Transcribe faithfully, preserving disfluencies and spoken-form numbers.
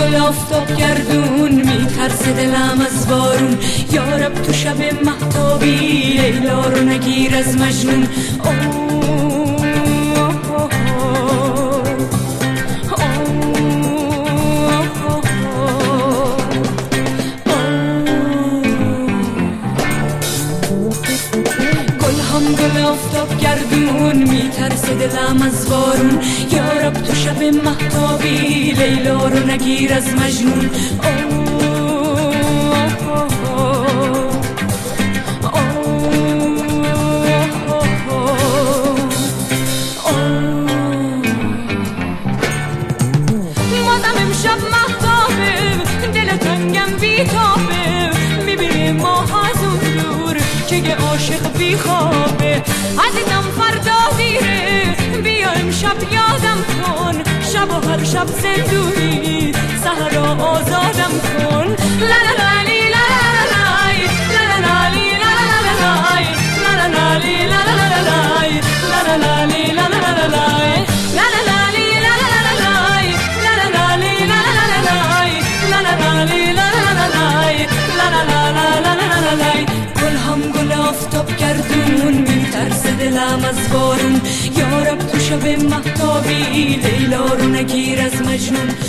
گل آفتاب گردون میترسه دلم از بارون، یارب تو شب مهتابی لیلا رو نگیر از مجنون. گل آفتاب گردون میترسه دلم از بارون، یارب تو شب مهتابی لیلا رو نگیر از مجنون. مادم امشب مهتابه، دل تنگم بیتابه، میبینی ماه از اون دور که یه عاشق بیخوابه. عزیزم فردا دیره، بیا امشب یادم کن، شب و هر شب زندونی سحر آزادم کن. لا لا لا لی لا لا لای، لا لا لا لی لا لا لای، لا لا لا لی لا لا لای، لا لا لا لی لا لا لای، لا لا لا لی لا لا لای، لا لا لا لی لا لا لای، لا لا لا لی لا لا لای، لا لا لا لا لای. گل هم گل آفتاب گردون میترسه دلم از بارون، یارب تو شب مهتابی لیلا رو نگیر از مجنون.